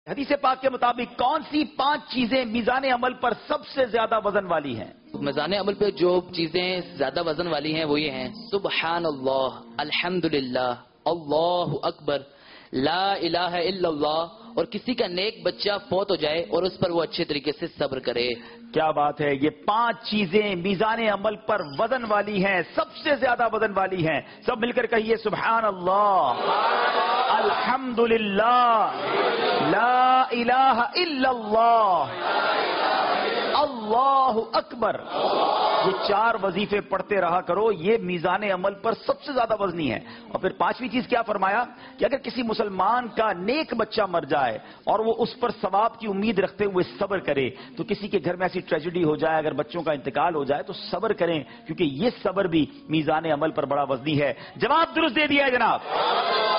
हदीस पाक के मुताबिक कौन सी 5 चीजें मीज़ान अमल पर सबसे ज्यादा वजन वाली हैं? मीज़ान अमल पे जो चीजें ज्यादा वजन वाली हैं वो ये हैं: सुबहानल्लाह, अल्हम्दुलिल्लाह, अल्लाहु अकबर, ला इलाहा इल्लल्लाह। और किसी का नेक बच्चा फौत हो जाए और उस पर वो अच्छे तरीके से सब्र करे। क्या बात है! ये 5 चीजें मीज़ान अमल पर वजन वाली हैं, सबसे ज्यादा वजन वाली हैं। सब मिलकर कहिए सुभान अल्लाह, अल्हम्दुलिल्लाह, ला इलाहा इल्लल्लाह, अल्लाहु अकबर। ये 4 वजीफे पढ़ते रहा करो, ये मीज़ान अमल पर सबसे ज्यादा वजनी है। और फिर 5वीं चीज क्या फरमाया कि अगर किसी मुसलमान का नेक बच्चा मर जाए और वो उस पर सवाब की उम्मीद रखते हुए सब्र करे, तो किसी के घर में ऐसी ट्रेजेडी हो जाए, अगर बच्चों का इंतकाल हो जाए तो सब्र करें, क्योंकि ये सब्र भी मीज़ान अमल पर बड़ा वजनी है। जवाब दुरुस्त दे दिया है जनाब।